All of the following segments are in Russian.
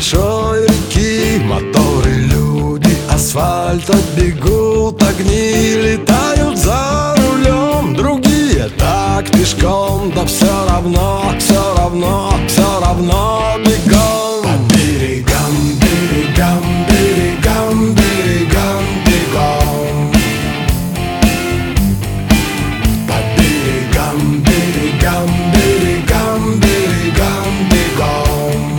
большой реки. Моторы, люди, асфальта бегут, огни летают за рулем. Другие так пешком, да все равно, все равно, все равно бегом. По берегам, берегам, берегам, берегам бегом. По берегам, берегам, берегам, берегам бегом.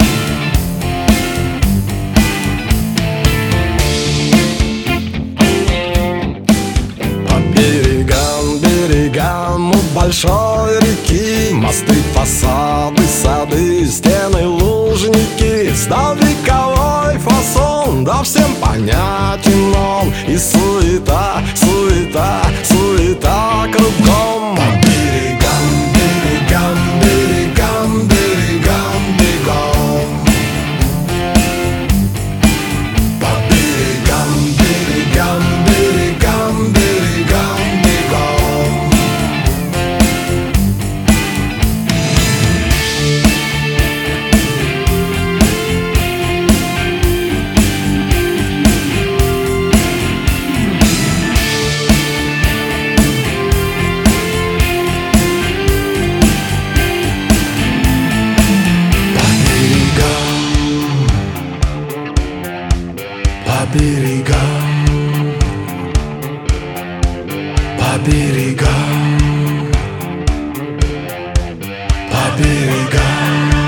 По берегам, берегам у большой реки мосты, фасады, сады, стены, лужники. Сдал вековой фасон, да всем понятен он. И суета, суета, суета кругом. По берегам, берегам, берегам, берегам бегом. По берегам, берегам, берегам, берегам бегом. По берегам, по берегам, по берегам.